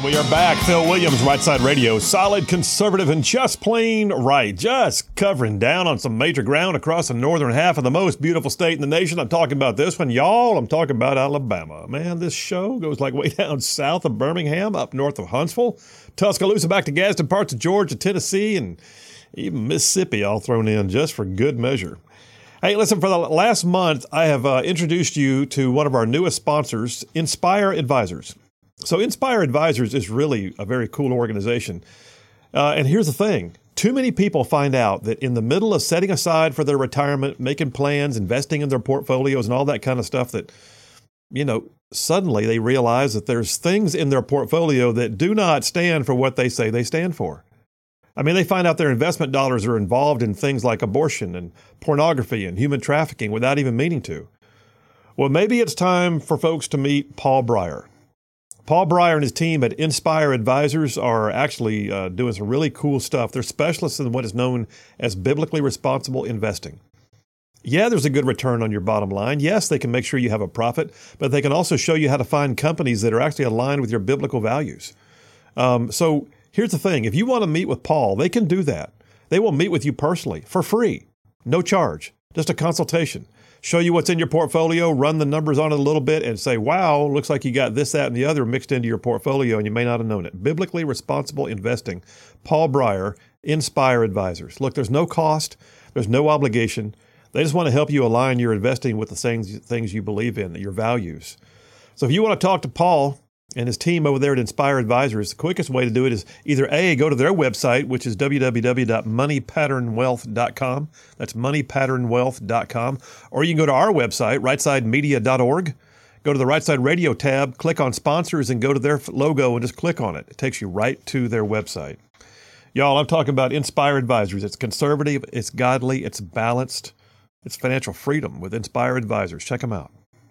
We are back. Phil Williams, Right Side Radio. Solid, conservative, and just plain right. Just covering down on some major ground across the northern half of the most beautiful state in the nation. I'm talking about this one, y'all. I'm talking about Alabama. Man, this show goes like way down south of Birmingham, up north of Huntsville, Tuscaloosa, back to Gadsden, parts of Georgia, Tennessee, and even Mississippi all thrown in just for good measure. Hey, listen, for the last month, I have introduced you to one of our newest sponsors, Inspire Advisors. So Inspire Advisors is really a very cool organization. And here's the thing. Too many people find out that in the middle of setting aside for their retirement, making plans, investing in their portfolios and all that kind of stuff that, suddenly they realize that there's things in their portfolio that do not stand for what they say they stand for. I mean, they find out their investment dollars are involved in things like abortion and pornography and human trafficking without even meaning to. Well, maybe it's time for folks to meet Paul Breyer. Paul Breyer and his team at Inspire Advisors are actually doing some really cool stuff. They're specialists in what is known as biblically responsible investing. Yeah, there's a good return on your bottom line. Yes, they can make sure you have a profit, but they can also show you how to find companies that are actually aligned with your biblical values. So here's the thing. If you want to meet with Paul, they can do that. They will meet with you personally for free, no charge, just a consultation. Show you what's in your portfolio, run the numbers on it a little bit, and say, wow, looks like you got this, that, and the other mixed into your portfolio, and you may not have known it. Biblically responsible investing. Paul Breyer, Inspire Advisors. Look, there's no cost. There's no obligation. They just want to help you align your investing with the things you believe in, your values. So if you want to talk to Paul and his team over there at Inspire Advisors, the quickest way to do it is either A, go to their website, which is www.moneypatternwealth.com. That's moneypatternwealth.com. Or you can go to our website, rightsidemedia.org. Go to the Right Side Radio tab, click on sponsors, and go to their logo and just click on it. It takes you right to their website. Y'all, I'm talking about Inspire Advisors. It's conservative, it's godly, it's balanced, it's financial freedom with Inspire Advisors. Check them out.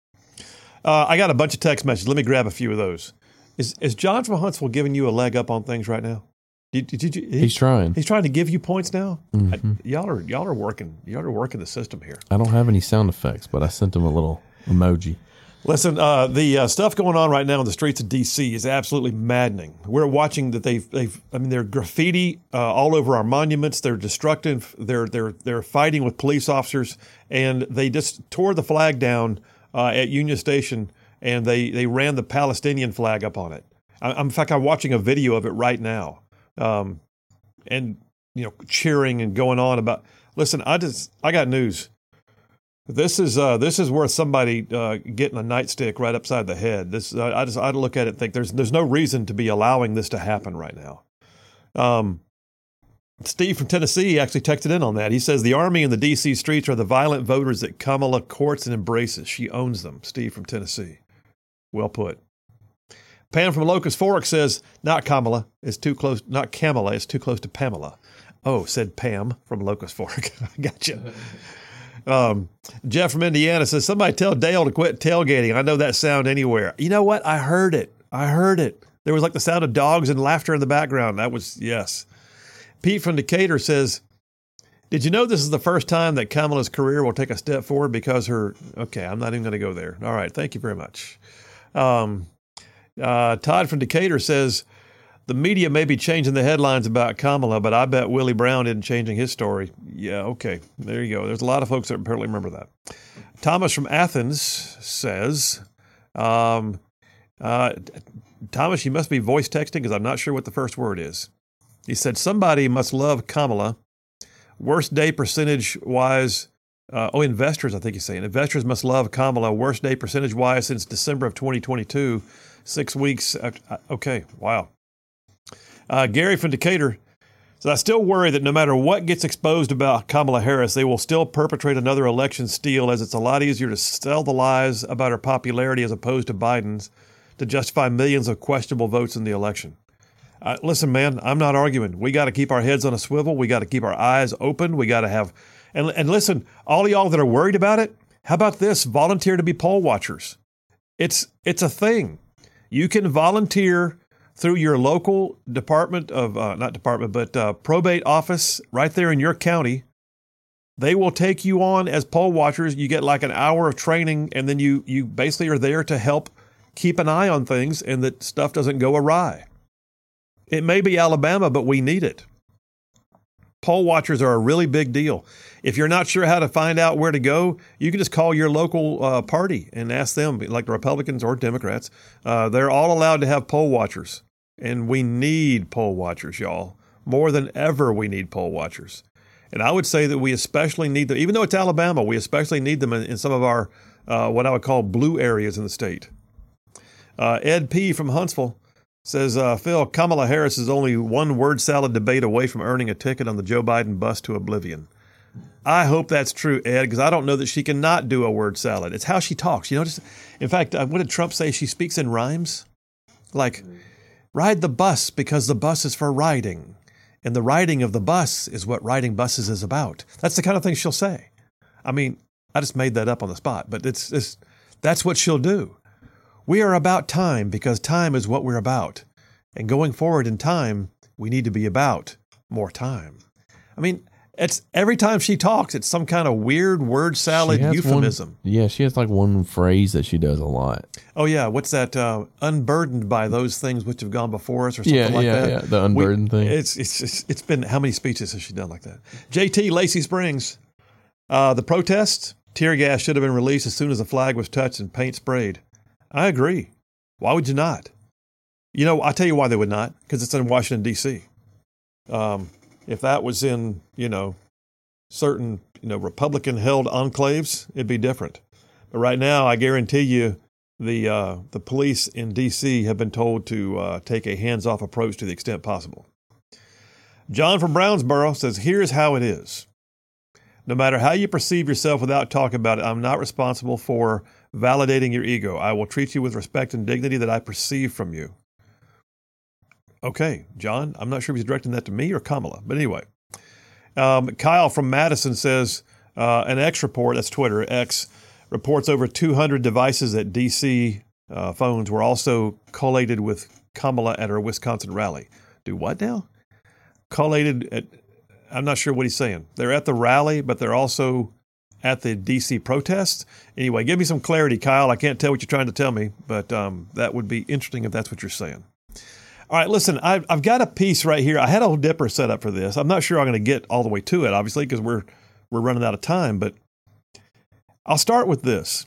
I got a bunch of text messages. Let me grab a few of those. Is John from Huntsville giving you a leg up on things right now? He's trying. He's trying to give you points now. Mm-hmm. Y'all are working. Y'all are working the system here. I don't have any sound effects, but I sent him a little emoji. Listen, the stuff going on right now in the streets of D.C. is absolutely maddening. We're watching that they're graffiti all over our monuments. They're destructive. They're fighting with police officers, and they just tore the flag down at Union Station, and they ran the Palestinian flag up on it. In fact, I'm watching a video of it right now, and cheering and going on about. Listen, I got news. This is worth somebody getting a nightstick right upside the head. I look at it and think there's no reason to be allowing this to happen right now. Steve from Tennessee actually texted in on that. He says the Army and the D.C. streets are the violent voters that Kamala courts and embraces. She owns them. Steve from Tennessee. Well put. Pam from Locust Fork says, not Kamala. It's too close. Not Kamala. It's too close to Pamela. Oh, said Pam from Locust Fork. Gotcha. Jeff from Indiana says, somebody tell Dale to quit tailgating. I know that sound anywhere. You know what? I heard it. There was like the sound of dogs and laughter in the background. That was, yes. Pete from Decatur says, did you know this is the first time that Kamala's career will take a step forward because okay, I'm not even going to go there. All right, thank you very much. Todd from Decatur says, the media may be changing the headlines about Kamala, but I bet Willie Brown isn't changing his story. Yeah, okay, there you go. There's a lot of folks that apparently remember that. Thomas from Athens says, Thomas, you must be voice texting because I'm not sure what the first word is. He said, somebody must love Kamala. Worst day percentage-wise, investors, I think he's saying. Investors must love Kamala. Worst day percentage-wise since December of 2022. 6 weeks. Okay, wow. Gary from Decatur says, I still worry that no matter what gets exposed about Kamala Harris, they will still perpetrate another election steal, as it's a lot easier to sell the lies about her popularity as opposed to Biden's to justify millions of questionable votes in the election. Listen, man, I'm not arguing. We got to keep our heads on a swivel. We got to keep our eyes open. We got to have, and listen, all of y'all that are worried about it, how about this? Volunteer to be poll watchers. It's a thing. You can volunteer through your local department of, probate office right there in your county. They will take you on as poll watchers. You get like an hour of training, and then you basically are there to help keep an eye on things and that stuff doesn't go awry. It may be Alabama, but we need it. Poll watchers are a really big deal. If you're not sure how to find out where to go, you can just call your local party and ask them, like the Republicans or Democrats. They're all allowed to have poll watchers. And we need poll watchers, y'all. More than ever, we need poll watchers. And I would say that we especially need them, even though it's Alabama, we especially need them in some of our, what I would call blue areas in the state. Ed P. from Huntsville says, Phil, Kamala Harris is only one word salad debate away from earning a ticket on the Joe Biden bus to oblivion. I hope that's true, Ed, because I don't know that she cannot do a word salad. It's how she talks. You know, in fact, what did Trump say? She speaks in rhymes. Like, ride the bus because the bus is for riding. And the riding of the bus is what riding buses is about. That's the kind of thing she'll say. I mean, I just made that up on the spot, but that's what she'll do. We are about time because time is what we're about. And going forward in time, we need to be about more time. I mean, it's every time she talks, it's some kind of weird word salad euphemism. She has like one phrase that she does a lot. Oh, yeah. What's that? Unburdened by those things which have gone before us or something like that. Yeah, the unburdened thing. It's been, how many speeches has she done like that? JT, Lacey Springs. The protests, tear gas should have been released as soon as the flag was touched and paint sprayed. I agree. Why would you not? You know, I'll tell you why they would not, because it's in Washington, D.C. If that was in, certain, Republican-held enclaves, it'd be different. But right now, I guarantee you the police in D.C. have been told to take a hands-off approach to the extent possible. John from Brownsboro says, here's how it is. No matter how you perceive yourself without talking about it, I'm not responsible for validating your ego. I will treat you with respect and dignity that I perceive from you. Okay, John, I'm not sure if he's directing that to me or Kamala, but anyway. Kyle from Madison says, an X report, that's Twitter, X, reports over 200 devices at D.C. Phones were also collated with Kamala at her Wisconsin rally. Do what now? Collated at, I'm not sure what he's saying. They're at the rally, but they're also at the D.C. protests. Anyway, give me some clarity, Kyle. I can't tell what you're trying to tell me, but that would be interesting if that's what you're saying. All right, listen, I've got a piece right here. I had a Dipper set up for this. I'm not sure I'm going to get all the way to it, obviously, because we're running out of time, but I'll start with this.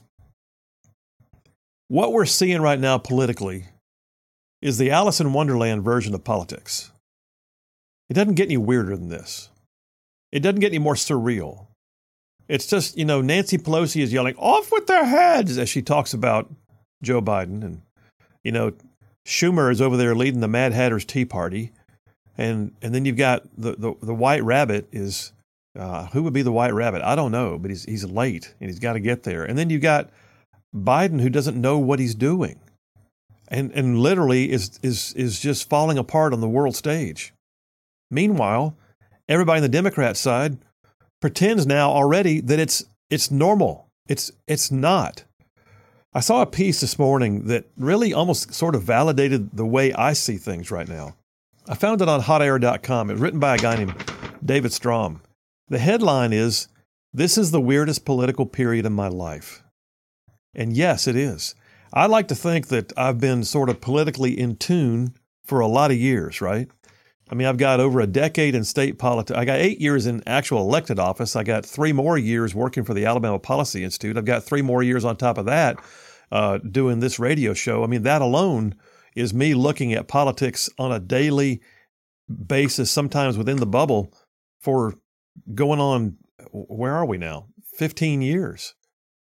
What we're seeing right now politically is the Alice in Wonderland version of politics. It doesn't get any weirder than this. It doesn't get any more surreal. It's just, Nancy Pelosi is yelling, off with their heads, as she talks about Joe Biden. And, Schumer is over there leading the Mad Hatter's Tea Party. And then you've got the White Rabbit is, who would be the White Rabbit? I don't know, but he's late and he's got to get there. And then you've got Biden who doesn't know what he's doing and literally is just falling apart on the world stage. Meanwhile, everybody on the Democrat side pretends now already that it's normal. It's not. I saw a piece this morning that really almost sort of validated the way I see things right now. I found it on hotair.com. It was written by a guy named David Strom. The headline is, "This is the weirdest political period in my life." And yes, it is. I like to think that I've been sort of politically in tune for a lot of years, right? I mean, I've got over a decade in state politics. I got 8 years in actual elected office. I got 3 more years working for the Alabama Policy Institute. I've got 3 more years on top of that doing this radio show. I mean, that alone is me looking at politics on a daily basis, sometimes within the bubble, for going on, where are we now? 15 years.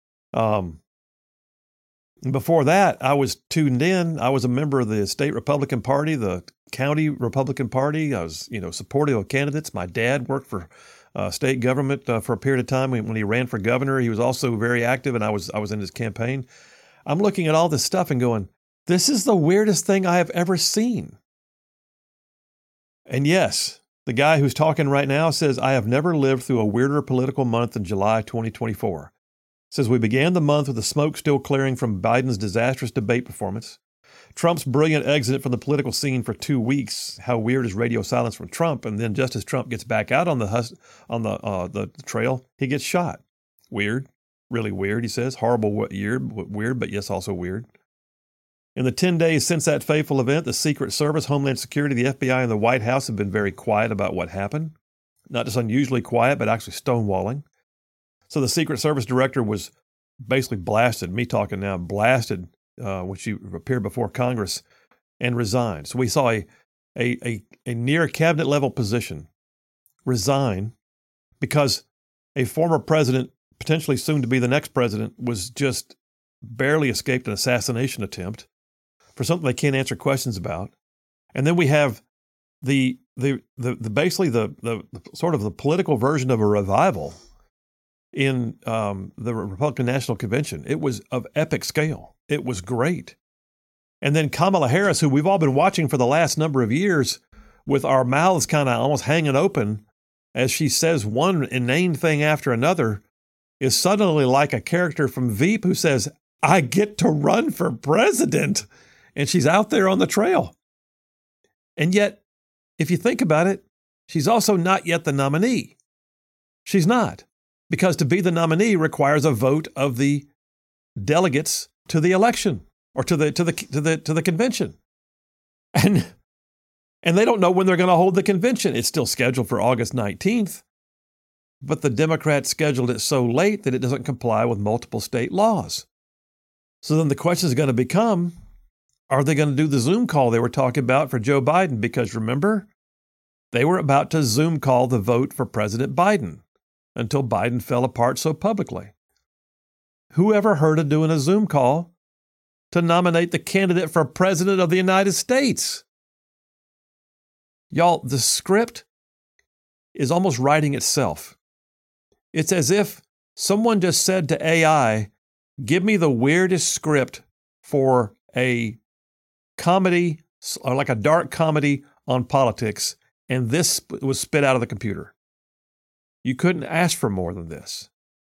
And before that, I was tuned in. I was a member of the state Republican Party, the county Republican Party. I was, supportive of candidates. My dad worked for state government for a period of time when he ran for governor. He was also very active, and I was in his campaign. I'm looking at all this stuff and going, this is the weirdest thing I have ever seen. And yes, the guy who's talking right now says, I have never lived through a weirder political month than July 2024. Says we began the month with the smoke still clearing from Biden's disastrous debate performance, Trump's brilliant exit from the political scene for 2 weeks. How weird is radio silence from Trump? And then just as Trump gets back out on the trail, he gets shot. Weird, really weird. He says horrible, weird, but yes, also weird. In the 10 days since that fateful event, the Secret Service, Homeland Security, the FBI, and the White House have been very quiet about what happened. Not just unusually quiet, but actually stonewalling. So the Secret Service director was basically blasted, me talking now, blasted when she appeared before Congress and resigned. So we saw a near cabinet level position resign because a former president, potentially soon to be the next president, was just barely escaped an assassination attempt for something they can't answer questions about. And then we have the basically the sort of the political version of a revival in the Republican National Convention. It was of epic scale. It was great. And then Kamala Harris, who we've all been watching for the last number of years with our mouths kind of almost hanging open as she says one inane thing after another, is suddenly like a character from Veep who says, I get to run for president. And she's out there on the trail. And yet, if you think about it, she's also not yet the nominee. She's not, because to be the nominee requires a vote of the delegates to the election or to the convention. And they don't know when they're going to hold the convention. It's still scheduled for August 19th, but the Democrats scheduled it so late that it doesn't comply with multiple state laws. So then the question is going to become, are they going to do the Zoom call they were talking about for Joe Biden? Because remember, they were about to Zoom call the vote for President Biden until Biden fell apart so publicly. Who ever heard of doing a Zoom call to nominate the candidate for President of the United States? Y'all, the script is almost writing itself. It's as if someone just said to AI, give me the weirdest script for a comedy, or like a dark comedy on politics, and this was spit out of the computer. You couldn't ask for more than this.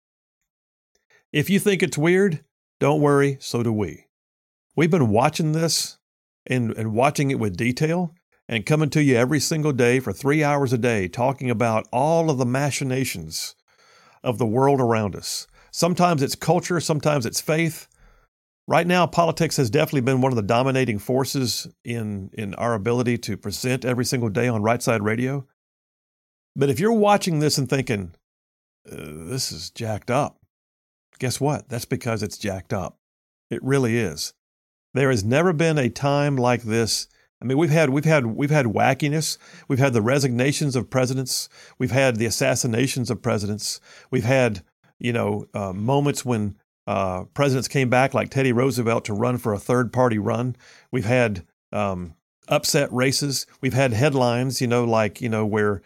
If you think it's weird, don't worry, so do we. We've been watching this and watching it with detail and coming to you every single day for 3 hours a day, talking about all of the machinations of the world around us. Sometimes it's culture, sometimes it's faith. Right now, politics has definitely been one of the dominating forces in our ability to present every single day on Right Side Radio. But if you're watching this and thinking, this is jacked up, guess what? That's because it's jacked up. It really is. There has never been a time like this. I mean, we've had wackiness. We've had the resignations of presidents. We've had the assassinations of presidents. We've had, moments when presidents came back, like Teddy Roosevelt, to run for a third-party run. We've had upset races. We've had headlines, where,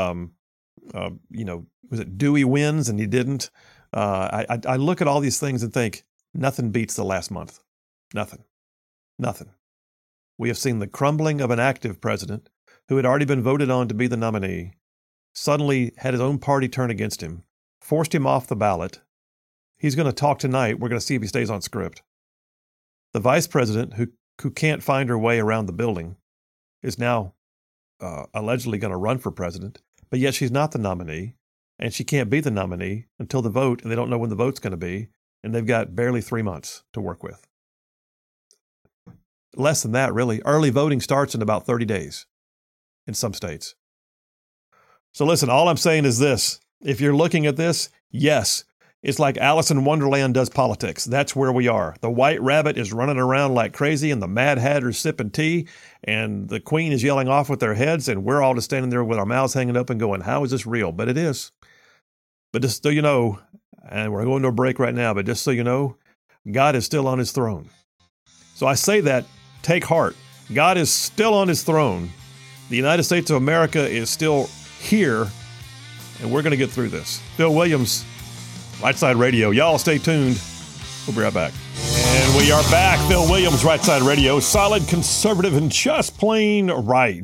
was it Dewey wins and he didn't? I look at all these things and think, nothing beats the last month. Nothing. We have seen the crumbling of an active president who had already been voted on to be the nominee, suddenly had his own party turn against him, forced him off the ballot. He's going to talk tonight. We're going to see if he stays on script. The vice president, who can't find her way around the building, is now allegedly going to run for president, but yet she's not the nominee, and she can't be the nominee until the vote, and they don't know when the vote's going to be, and they've got barely 3 months to work with. Less than that, really. Early voting starts in about 30 days in some states. So listen, all I'm saying is this. If you're looking at this, yes, it's like Alice in Wonderland does politics. That's where we are. The White Rabbit is running around like crazy, and the Mad Hatter's sipping tea, and the Queen is yelling off with their heads, and we're all just standing there with our mouths hanging up and going, how is this real? But it is. But just so you know, and we're going to a break right now, but just so you know, God is still on his throne. So I say that, take heart. God is still on his throne. The United States of America is still here, and we're going to get through this. Phil Williams, Right Side Radio. Y'all stay tuned. We'll be right back. And we are back. Phil Williams, Right Side Radio. Solid, conservative, and just plain right.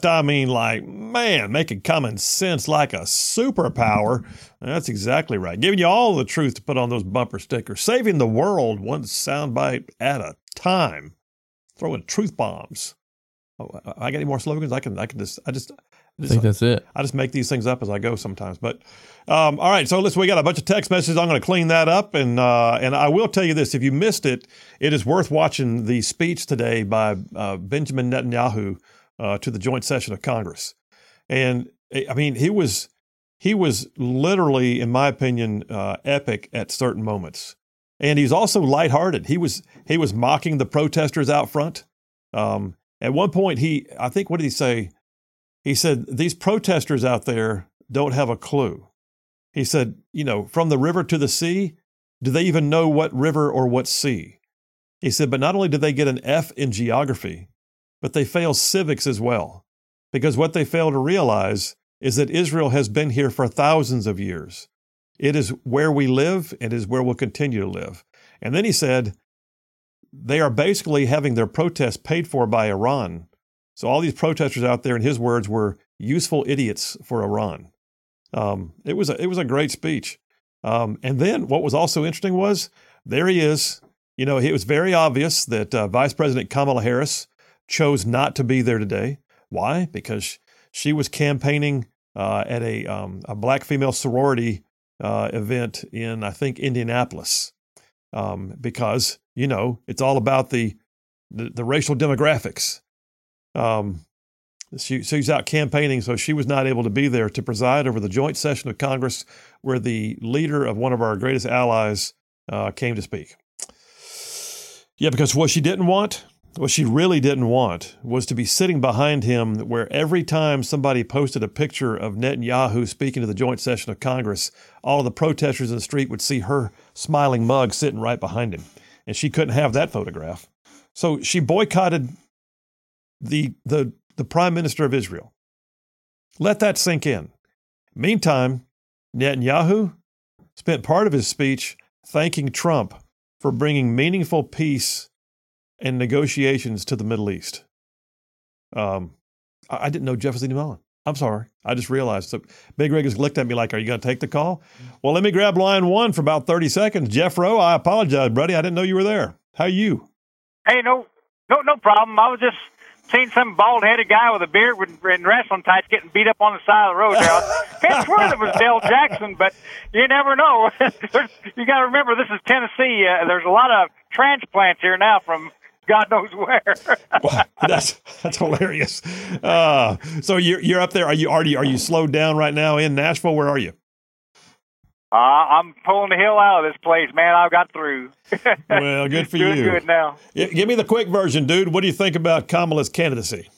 Making common sense like a superpower. That's exactly right. Giving you all the truth to put on those bumper stickers. Saving the world one soundbite at a time. Throwing truth bombs I got any more slogans? I think that's it. I just make these things up as I go sometimes. But all right, so listen, we got a bunch of text messages. I'm going to clean that up, and I will tell you this: if you missed it, it is worth watching the speech today by Benjamin Netanyahu to the joint session of Congress. And I mean, he was literally, in my opinion, epic at certain moments. And he's also lighthearted. He was mocking the protesters out front. At one point, I think, what did he say? He said, these protesters out there don't have a clue. He said, from the river to the sea, do they even know what river or what sea? He said, but not only do they get an F in geography, but they fail civics as well. Because what they fail to realize is that Israel has been here for thousands of years. It is where we live and is where we'll continue to live. And then he said, they are basically having their protests paid for by Iran. So all these protesters out there, in his words, were useful idiots for Iran. It was a great speech. And then what was also interesting was, there he is. It was very obvious that Vice President Kamala Harris chose not to be there today. Why? Because she was campaigning at a black female sorority event in, I think, Indianapolis. Because, it's all about the racial demographics. She's out campaigning, so she was not able to be there to preside over the joint session of Congress where the leader of one of our greatest allies came to speak. Yeah, because what she really didn't want was to be sitting behind him, where every time somebody posted a picture of Netanyahu speaking to the joint session of Congress, all of the protesters in the street would see her smiling mug sitting right behind him. And she couldn't have that photograph. So she boycotted the prime minister of Israel. Let that sink in. Meantime, Netanyahu spent part of his speech thanking Trump for bringing meaningful peace and negotiations to the Middle East. I didn't know Jeff was even on. I'm sorry. I just realized. So Big Rig has looked at me like, are you going to take the call? Well, let me grab line one for about 30 seconds. Jeff Rowe, I apologize, buddy. I didn't know you were there. How are you? Hey, no problem. I was just seeing some bald-headed guy with a beard in wrestling tights getting beat up on the side of the road there. I can't swear it was Dale Jackson, but you never know. You got to remember, this is Tennessee. There's a lot of transplants here now from God knows where. Well, that's hilarious. So you're up there. Are you slowed down right now in Nashville? Where are you? I'm pulling the hill out of this place, man. I got through. Well, good for Doing you. Good now. Give me the quick version, dude. What do you think about Kamala's candidacy?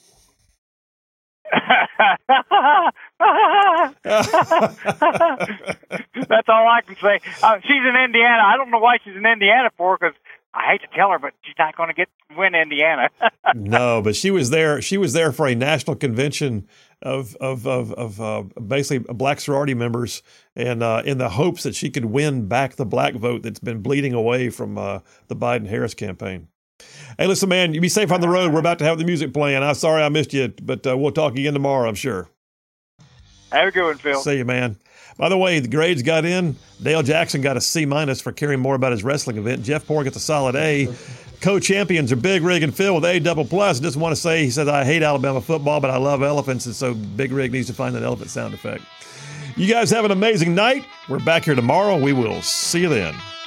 That's all I can say. She's in Indiana. I don't know why she's in Indiana for, because I hate to tell her, but she's not going to win Indiana. No, but she was there. She was there for a national convention of basically black sorority members, and in the hopes that she could win back the black vote that's been bleeding away from the Biden-Harris campaign. Hey, listen, man, you be safe on the road. We're about to have the music playing. I'm sorry I missed you, but we'll talk again tomorrow, I'm sure. Have a good one, Phil. See you, man. By the way, the grades got in. Dale Jackson got a C- for caring more about his wrestling event. Jeff Poore gets a solid A. Co-champions are Big Rig and Phil with A++. Just want to say, he said, I hate Alabama football, but I love elephants, and so Big Rig needs to find that elephant sound effect. You guys have an amazing night. We're back here tomorrow. We will see you then.